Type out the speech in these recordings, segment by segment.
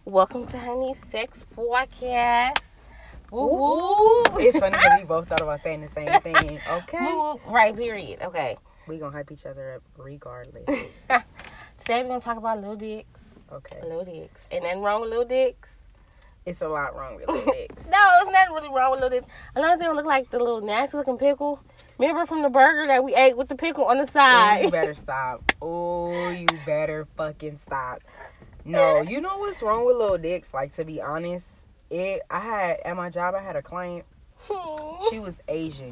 Welcome to Honey Sex Podcast. Woo woo. It's funny because we both thought about saying the same thing. Okay. Woo, right, period. Okay. We gonna hype each other up regardless. Today we're gonna talk about little dicks. Okay. Little dicks. Ain't nothing wrong with little dicks. It's a lot wrong with little dicks. No, it's nothing really wrong with little dicks. As long as they don't look like the little nasty looking pickle. Remember from the burger that we ate with the pickle on the side? Oh, you better stop. Oh, you better fucking stop. No, you know what's wrong with little dicks? Like, to be honest, at my job, I had a client. She was Asian.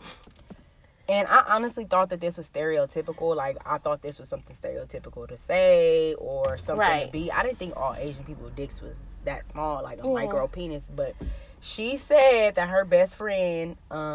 And I honestly thought that this was stereotypical. Like, I thought this was something stereotypical to say or something to be. I didn't think all Asian people's dicks was that small, like a micro penis. But she said that her best friend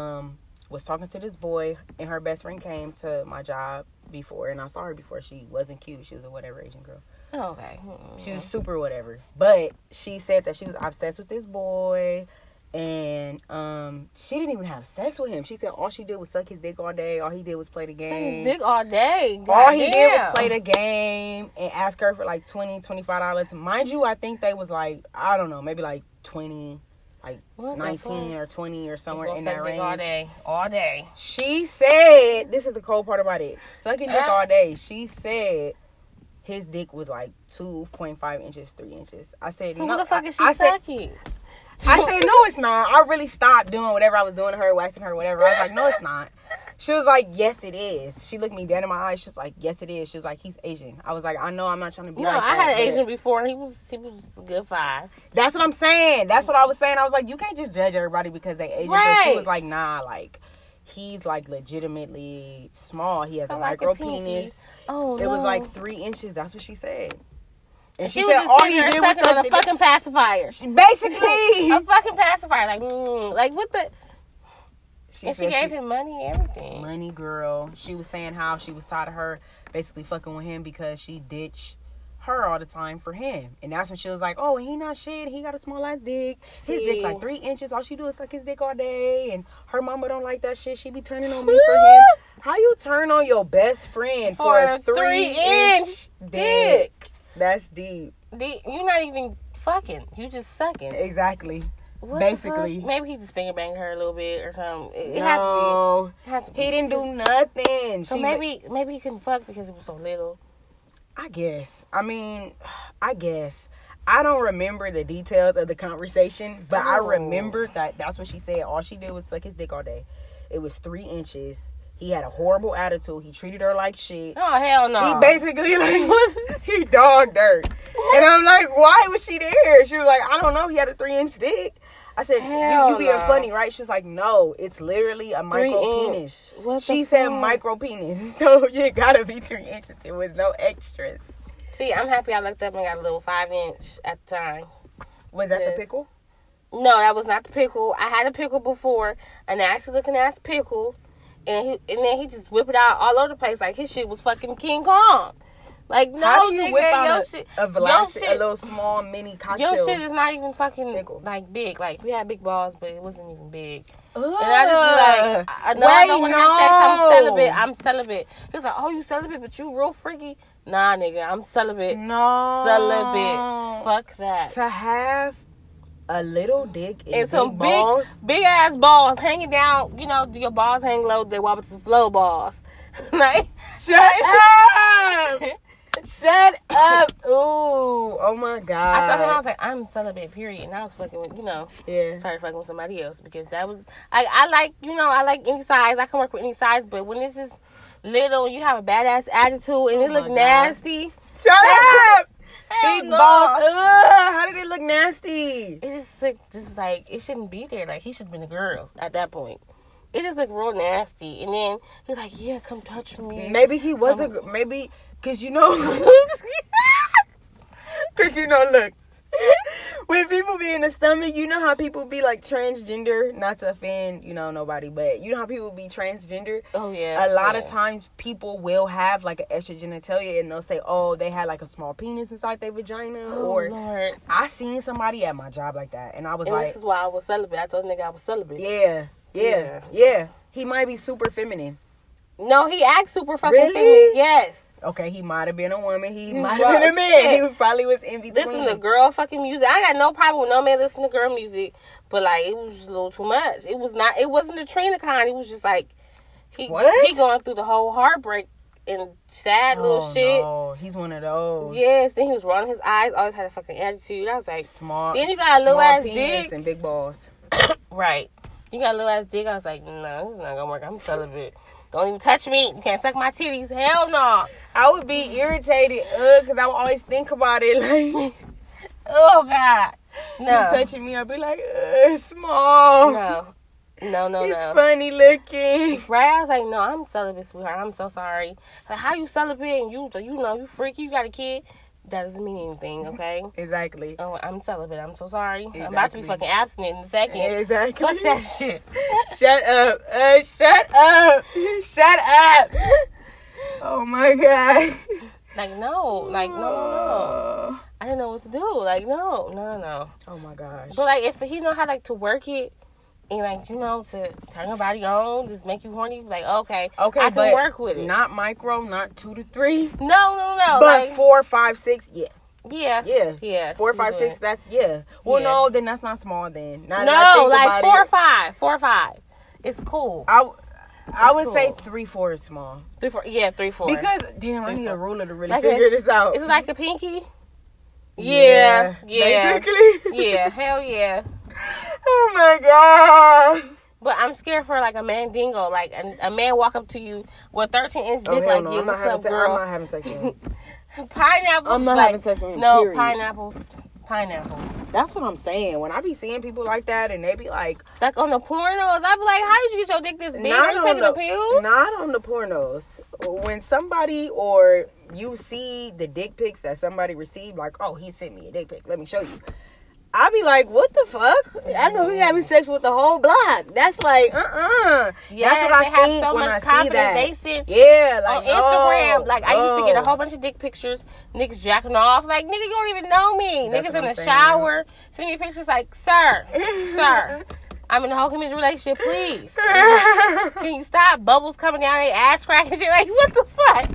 was talking to this boy, and her best friend came to my job before, and I saw her before. She wasn't cute. She was a whatever Asian girl. Oh, okay. She was super whatever. But she said that she was obsessed with this boy. And she didn't even have sex with him. She said all she did was suck his dick all day. All he did was play the game. His dick all day. All he did was play the game and ask her for like $20, $25. Mind you, I think they was like, I don't know, maybe like 20, like 19 or 20 or somewhere in that range. All day. All day. She said, this is the cold part about it. Sucking dick all day. She said his dick was like 2.5 inches, 3 inches. I said, so no. what the fuck is she sucking? I said, no, it's not. I really stopped doing whatever I was doing to her, waxing her, whatever. I was like, no, it's not. She was like, yes, it is. She looked me dead in my eyes. She was like, yes, it is. She was like, he's Asian. I was like, I know I'm not trying to be like that. No, I had an Asian before, and he was a good 5. That's what I'm saying. That's what I was saying. I was like, you can't just judge everybody because they Asian. Right. But she was like, nah, like, he's like legitimately small. He has a micro penis. Oh, it was like 3 inches. That's what she said. And she said all he did was on a fucking pacifier. Basically. A fucking pacifier. Like what the... She gave him money and everything. Money, girl. She was saying how she was tired of her basically fucking with him because she ditched her all the time for him. And that's when she was like, oh, he not shit. He got a small ass dick. His dick like 3 inches. All she do is suck his dick all day. And her mama don't like that shit. She be turning on me for him. How you turn on your best friend for a 3-inch dick? That's deep. You're not even fucking. You just sucking. Exactly. What basically. Maybe he just finger banged her a little bit or something. It had to be. He didn't do nothing. So maybe he couldn't fuck because it was so little. I guess. I mean, I don't remember the details of the conversation, but I remember that's what she said. All she did was suck his dick all day. It was 3 inches. He had a horrible attitude. He treated her like shit. Oh, hell no. He basically, he dogged her. And I'm like, why was she there? She was like, I don't know. He had a 3-inch dick. I said, you being funny, right? She was like, no, it's literally a micro penis. She said micro penis. So you gotta be 3 inches. There was no extras. See, I'm happy I looked up and got a little 5-inch at the time. Was that the pickle? No, that was not the pickle. I had a pickle before, a nasty looking ass pickle. And then he just whipped it out all over the place like his shit was fucking King Kong. Like, no, how do you whip out a little small mini cocktail? Your shit is not even fucking like big. Like, we had big balls, but it wasn't even big. And I just be like, I don't want to have sex. I'm celibate. He was like, oh, you celibate, but you real freaky. Nah, nigga, I'm celibate. No. Celibate. Fuck that. To have a little dick and some big ass balls hanging down. You know, your balls hang low. They wobble to flow balls. Like, shut up. Shut up. Ooh. Oh my God. I told him, I was like, I'm celibate, period. And I was fucking with, started fucking with somebody else because that was, I like any size. I can work with any size, but when it's just little, you have a badass attitude and it look nasty. Shut up. Big balls. How did it look nasty? It just like it shouldn't be there. Like, he should have been a girl at that point. It just looked real nasty. And then he's like, yeah, come touch me. Maybe he was maybe because look, when people be in the stomach, you know how people be like transgender, not to offend, nobody, but you know how people be transgender? Oh, yeah. A lot of times people will have like an extra genitalia and they'll say, oh, they had like a small penis inside their vagina. Lord. I seen somebody at my job like that and I was like. This is why I was celibate. I told the nigga I was celibate. Yeah. He might be super feminine. No, he acts super fucking feminine. Yes. Okay, he might have been a woman. He might have been a man. Shit. He probably was in between. Listen to girl fucking music. I got no problem with no man listening to girl music, but like it was just a little too much. It wasn't the Trina kind. It was just like he going through the whole heartbreak and sad little shit. No, he's one of those. Yes. Then he was rolling his eyes. Always had a fucking attitude. I was like, smart. Then you got a little ass dick and big balls. Right. You got a little ass dick. I was like, no, this is not gonna work. I'm celibate. Don't even touch me. You can't suck my titties. Hell no. I would be irritated, because I would always think about it like, oh God, no. You touching me, I'd be like, small. No. It's funny looking. Right? I was like, no, I'm celibate, sweetheart. I'm so sorry. Like, how you celibate and you freaky, you got a kid? That doesn't mean anything, okay? Exactly. Oh, I'm celibate. I'm so sorry. Exactly. I'm about to be fucking abstinent in a second. Exactly. Fuck that shit. Shut up. Shut up. Shut up. Oh my God. Like, no. Like, no. I didn't know what to do. Like, no. Oh my gosh. But like, if he know how like to work it and like, to turn your body on, just make you horny, like, okay, I can work with it. Not micro, not 2 to 3. No. But like, 4, 5, 6, yeah. Yeah. 4, 5, 6, that's Well, no, then that's not small then. No, like 4 or 5. 4 or 5. It's cool. I would say 3, 4 is small. 3, 4. Yeah, 3, 4. Because I need a ruler to really figure this out. Is it like a pinky? Yeah. Basically. Yeah. Hell yeah. Oh my God. But I'm scared for like a man dingo, like a man walk up to you with 13-inch dick, like, no. yeah, what's up, girl? I'm not having sex with him. Pineapples. I'm not having sex with him. No, period. pineapples. That's what I'm saying. When I be seeing people like that and they be like on the pornos, I be like, how did you get your dick this big? Are you taking the pills? Not on the pornos. When somebody or you see the dick pics that somebody received, like, oh, he sent me a dick pic, let me show you. I be like, what the fuck? I know he having sex with the whole block. That's like, Yeah, that's what I think so when much I see that. They send like on Instagram. Like, I used to get a whole bunch of dick pictures, niggas jacking off. Like, nigga, you don't even know me. That's niggas in the shower send me pictures like, sir, I'm in a whole committed relationship. Please, can you stop? Bubbles coming down their ass crack and shit. Like, what the fuck?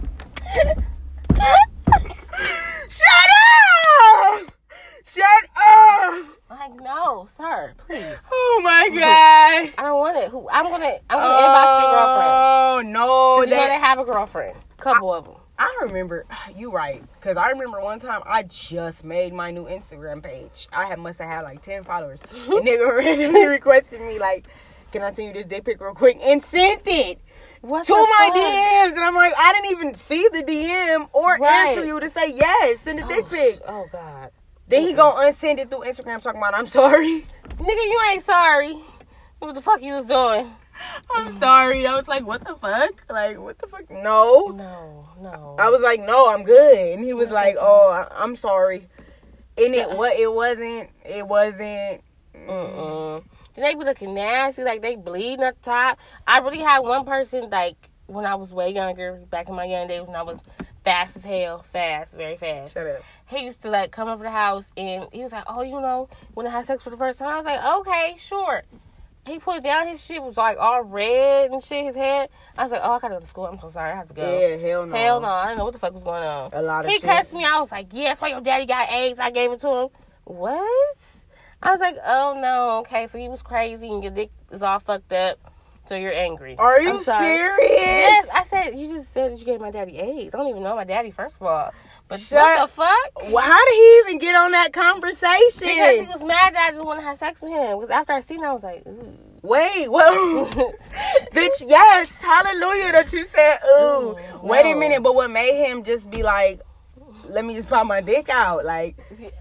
Shut up! Shut up! Like, no, sir, please. Oh my God. I don't want it. I'm gonna inbox your girlfriend. Oh no, you gotta have a girlfriend. Couple of them. I remember. You right, because I remember one time I just made my new Instagram page. I must have had like 10 followers. And nigga randomly requested me like, "Can I send you this dick pic real quick?" And sent it. To my DMs, and I'm like, I didn't even see the DM or answer you to say yes, send a dick pic. Oh God. Then he gonna unsend it through Instagram talking about, I'm sorry. Nigga, you ain't sorry. What the fuck you was doing? I'm sorry. I was like, what the fuck? Like, what the fuck? No. I was like, no, I'm good. And he was like, oh, I'm sorry. And it wasn't. They be looking nasty, like they bleeding at the top. I really had one person, like, when I was way younger, back in my young days when I was fast as hell, very fast. Shut up. He used to like come over the house and he was like, oh, when I had sex for the first time, I was like, okay, sure. He put it down, his shit was like all red and shit, his head. I was like, oh, I gotta go to school, I'm so sorry, I have to go. Yeah, hell no. I didn't know what the fuck was going on. A lot of shit. He cussed me, I was like, yeah, that's why your daddy got AIDS, I gave it to him. What? I was like, oh no, okay, so he was crazy and your dick is all fucked up. So you're angry. Are you serious? Yes, I said, you just said that you gave my daddy AIDS. I don't even know my daddy, first of all. But what the fuck? Well, how did he even get on that conversation? Because he was mad that I didn't want to have sex with him. Because after I seen it, I was like, ooh. Wait, whoa. Bitch, yes. Hallelujah that you said, ooh. No. Wait a minute, but what made him just be like, let me just pop my dick out? Like,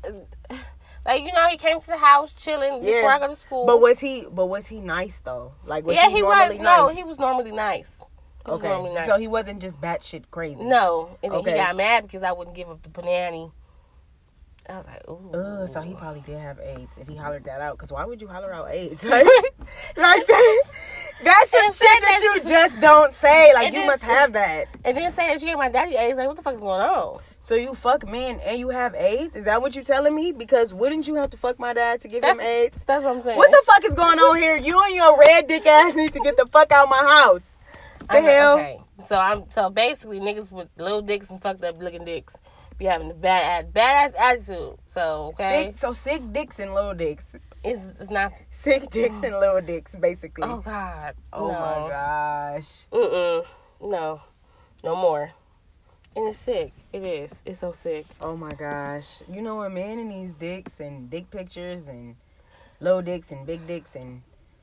he came to the house chilling before I go to school. But was he nice though? Like, was he was. Nice? No, he was normally nice. Normally nice. So he wasn't just batshit crazy. No, and then he got mad because I wouldn't give up the panani. I was like, ooh. So he probably did have AIDS if he hollered that out. Because why would you holler out AIDS? Like that? That's some shit that you just don't say. Like, you must have that. And then say that you gave my daddy AIDS. Like, what the fuck is going on? So you fuck men and you have AIDS? Is that what you're telling me? Because wouldn't you have to fuck my dad to give him AIDS? That's what I'm saying. What the fuck is going on here? You and your red dick ass need to get the fuck out of my house. The hell? Okay. So basically, niggas with little dicks and fucked up looking dicks be having a badass attitude. So okay. Sick dicks and little dicks. It's not sick dicks and little dicks, basically. Oh God. Oh no. My gosh. No more. And it's sick. It is. It's so sick. Oh my gosh. You know, a man in these dicks and dick pictures and low dicks and big dicks and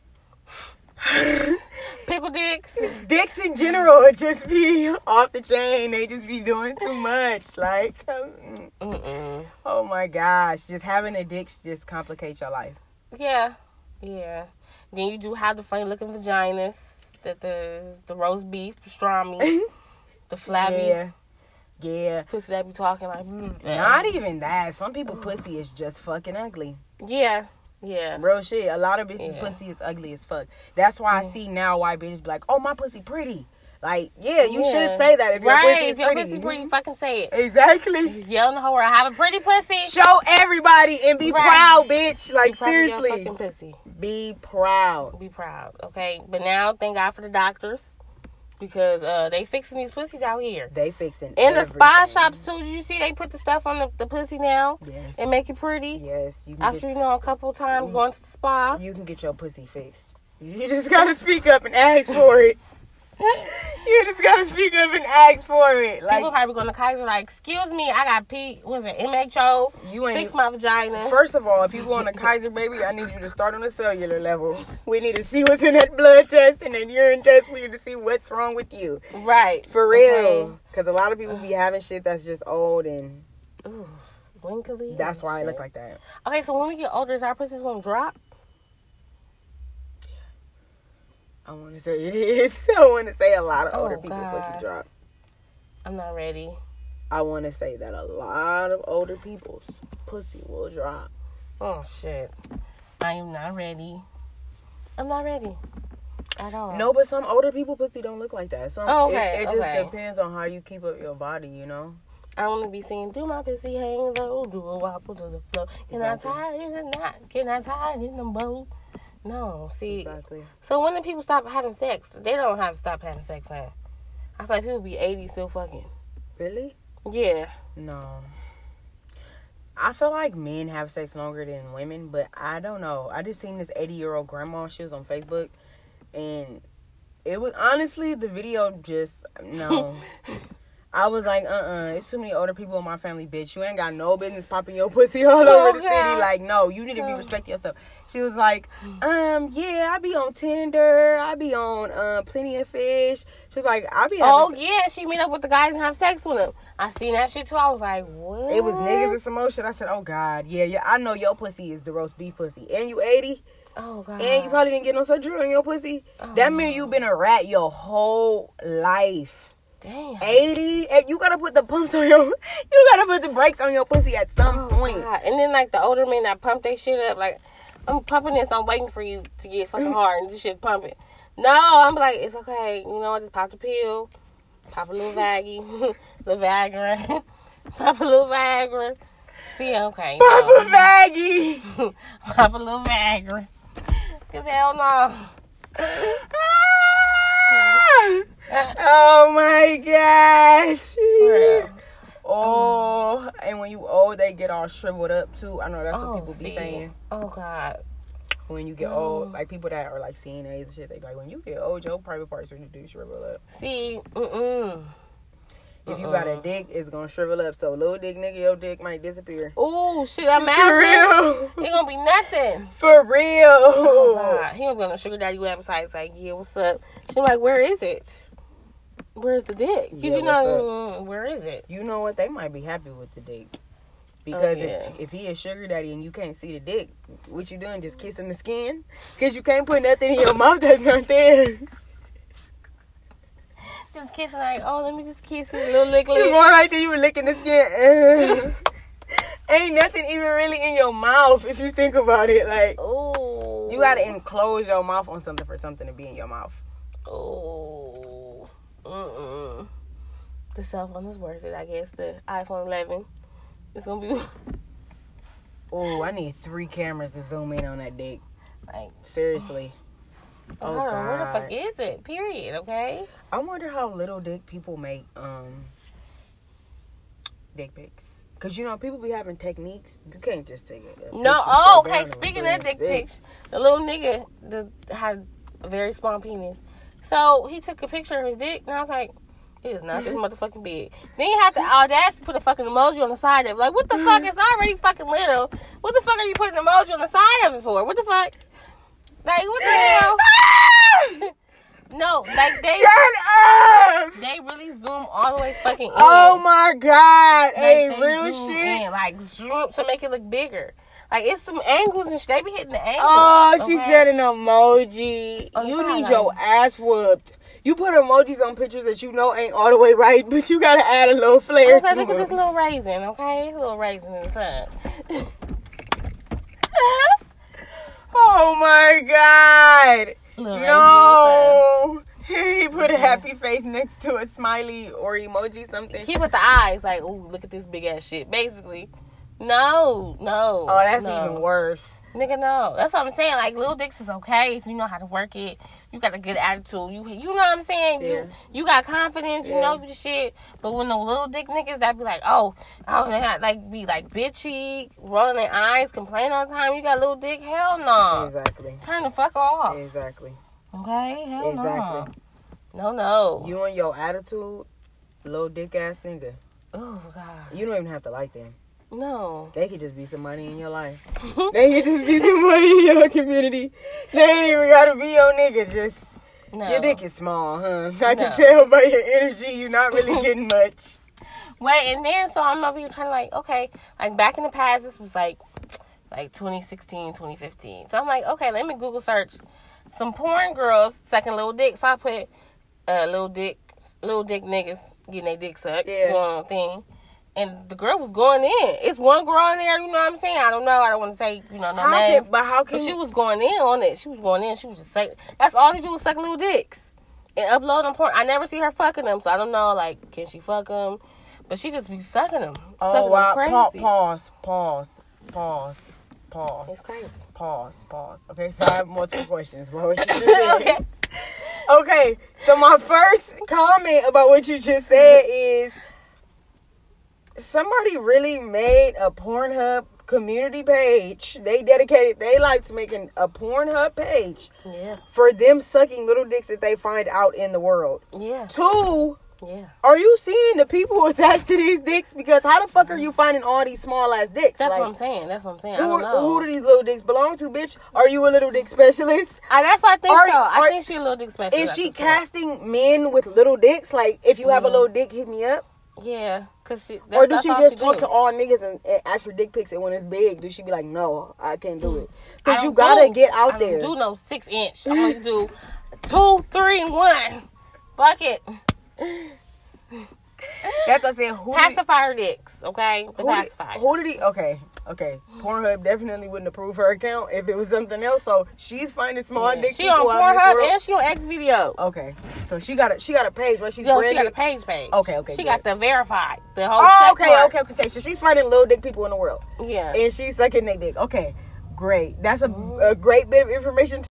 pickle dicks. Dicks in general just be off the chain. They just be doing too much. Like, oh my gosh. Just having a dick just complicates your life. Yeah. Then you do have the funny looking vaginas. The roast beef, pastrami, the flabby. Yeah. Pussy that be talking like. Not even that. Some people pussy is just fucking ugly. Yeah. Real shit. A lot of bitches pussy is ugly as fuck. That's why I see now why bitches be like, oh, my pussy pretty. Like, you should say that if your pussy is pretty. If your pussy pretty, fucking say it. Exactly. Yell in the whole world, I have a pretty pussy. Show everybody and be proud, bitch. Like, be proud seriously. Of your fucking pussy. Be proud. Be proud, okay? But now, thank God for the doctors. Because they fixing these pussies out here. They fixing in the spa shops, too. Did you see they put the stuff on the pussy now? Yes. And make it pretty? Yes. After, a couple times going to the spa. You can get your pussy fixed. You just got to speak up and ask for it. You just gotta speak up and ask for it. Like, people probably going to Kaiser like, excuse me, I got MHO. You ain't fix my vagina. First of all, if you go on to Kaiser, baby, I need you to start on a cellular level. We need to see what's in that blood test and that urine test. We need to see what's wrong with you. Right. For real. Because a lot of people be having shit that's just old and wrinkly. That's why I look like that. Okay, so when we get older, is our pussies going to drop? I want to say it is. I want to say a lot of older people pussy drop. I'm not ready. I want to say that a lot of older people's pussy will drop. Oh, shit. I am not ready. I'm not ready at all. No, but some older people pussy don't look like that. It just depends on how you keep up your body, I want to be seen, do my pussy hang low, do a wobble to the floor. Can I tie it in a knot? Can I tie it in a bow? No, see. Exactly. So when do people stop having sex? They don't have to stop having sex, man. I feel like people be 80 still fucking. Really? Yeah. No. I feel like men have sex longer than women, but I don't know. I just seen this 80-year-old grandma. She was on Facebook, and it was honestly the video just no. I was like, it's too many older people in my family, bitch. You ain't got no business popping your pussy all over the city. Like, no, you need to be respecting yourself. She was like, yeah, I be on Tinder. I be on Plenty of Fish. She was like, I be she meet up with the guys and have sex with them. I seen that shit too. I was like, what? It was niggas and some more shit. I said, oh, God. Yeah, I know your pussy is the roast beef pussy. And you 80. Oh, God. And you probably didn't get no surgery on your pussy. Oh, that means you been a rat your whole life. Damn. 80. You gotta put the pumps on you gotta put the brakes on your pussy at some point. God. And then like the older men that pump their shit up, like, I'm pumping this, I'm waiting for you to get fucking hard and this shit pump it. No, I'm like, it's okay. You know, I just pop the pill, pop a little Vaggie, little Viagra, pop a little Viagra. See, okay. Pop a Vaggie. Pop a little Viagra. Cause hell no. Oh my gosh. Oh, and when you old, they get all shriveled up too. I know that's what people be saying. Oh, God. When you get old, like people that are like CNAs and shit, they be like, when you get old, your private parts are do shrivel up. See, If you got a dick, it's gonna shrivel up. So little dick nigga, your dick might disappear. Ooh, shit, imagine. For real. He gonna be nothing. For real. Oh, God. He gonna be on the sugar daddy website. It's like, yeah, what's up? She like, where is it? Where's the dick? Because where is it? You know what? They might be happy with the dick. Because if he is sugar daddy and you can't see the dick, what you doing? Just kissing the skin? Because you can't put nothing in your mouth that's not there. Just kissing like, oh, let me just kiss it. A little lick. You more right there, you were licking the skin. Ain't nothing even really in your mouth if you think about it. Like, ooh. You got to enclose your mouth on something for something to be in your mouth. Oh. The cell phone is worth it, I guess. The iPhone 11. It's going to be... Oh, I need 3 cameras to zoom in on that dick. Like, seriously. Oh, hold on, God. where the fuck is it? Period, okay? I wonder how little dick people make dick pics. Because, you know, people be having techniques. You can't just take it. No, oh, okay. Speaking of dick pics, the little nigga had a very small penis. So he took a picture of his dick, and I was like, it is not this motherfucking big. Then you have the audacity to put a fucking emoji on the side of it. Like, what the fuck? It's already fucking little. What the fuck are you putting an emoji on the side of it for? What the fuck? Like, what the hell? No, like they Shut up! They really zoom all the way fucking in. Oh my God. Like, Hey, they real zoom shit. in, like zoom to make it look bigger. Like it's some angles and shit. They be hitting the angles. Oh, she okay? said an emoji. On the You side, need like- your ass whooped. You put emojis on pictures that you know ain't all the way right, but you gotta add a little I flair was to like, look at them. this little raisin, okay? Little raisin in the sun. Oh my God. Little No. He put a happy face next to a smiley or emoji something. He put the eyes like, ooh, look at this big ass shit. Basically, no. Oh, that's no. even worse. Nigga, no. That's what I'm saying. Like, little dicks is okay if you know how to work it. You got a good attitude. You know what I'm saying? Yeah. You got confidence. You Yeah. know your shit. But when the little dick niggas that be like, oh, they got like be like bitchy, rolling their eyes, complain all the time. You got a little dick? Hell no. Exactly. Turn the fuck off. Exactly. Okay? Hell Exactly. No. You and your attitude, little dick ass nigga. Oh, God. You don't even have to like them. No. They could just be somebody in your life. They could just be somebody in your community. They ain't even gotta be your nigga. Just No. your dick is small, huh? I can No. tell by your energy you're not really getting much. Wait, and then so I'm over here trying to like, okay, like back in the past, this was like 2016, 2015. So I'm like, okay, let me Google search some porn girls sucking little dick. So I put little dick niggas getting their dick sucked. Yeah. One thing. And the girl was going in. It's one girl in there, you know what I'm saying? I don't know. I don't want to say, no names. How But can she was going in on it. She was going in. She was just saying, that's all she do was suck little dicks and upload them porn. I never see her fucking them, so I don't know, like, can she fuck them? But she just be sucking them. Oh, sucking wow. them crazy. Pause. It's crazy. Pause. Okay, so I have multiple questions. What was you just saying? Okay. Okay, so my first comment about what you just said is somebody really made a Pornhub community page. They dedicated their life to making a Pornhub page Yeah. for them sucking little dicks that they find out in the world. Yeah. 2, Yeah. are you seeing the people attached to these dicks? Because how the fuck are you finding all these small ass dicks? That's Like, what I'm saying. I don't know. who do these little dicks belong to, bitch? Are you a little dick specialist? That's what I think so. I are- think she's a little dick specialist. Is she at this point. casting men with little dicks? Like, if you have a little dick, hit me up? Yeah. Cause Or does she all just talk do. to all niggas and ask for dick pics, and when it's big, does she be like, no, I can't do it? I Because you don't gotta do- get out I there. don't do no 6 inch. I'm gonna do 2, 3, 1. Fuck it. That's what I said. Pacifier dicks, okay? The pacifier. Who did he? Okay. Pornhub definitely wouldn't approve her account if it was something else. So she's finding small dick She people on out in this Pornhub world. and she on X videos. Okay, so she got a page, right? She's Yo, she branded. got a page. Okay, She good. got the verified. The whole Oh, check mark. okay. So she's finding little dick people in the world, Yeah. and she's sucking their dick. Okay, great. That's a great bit of information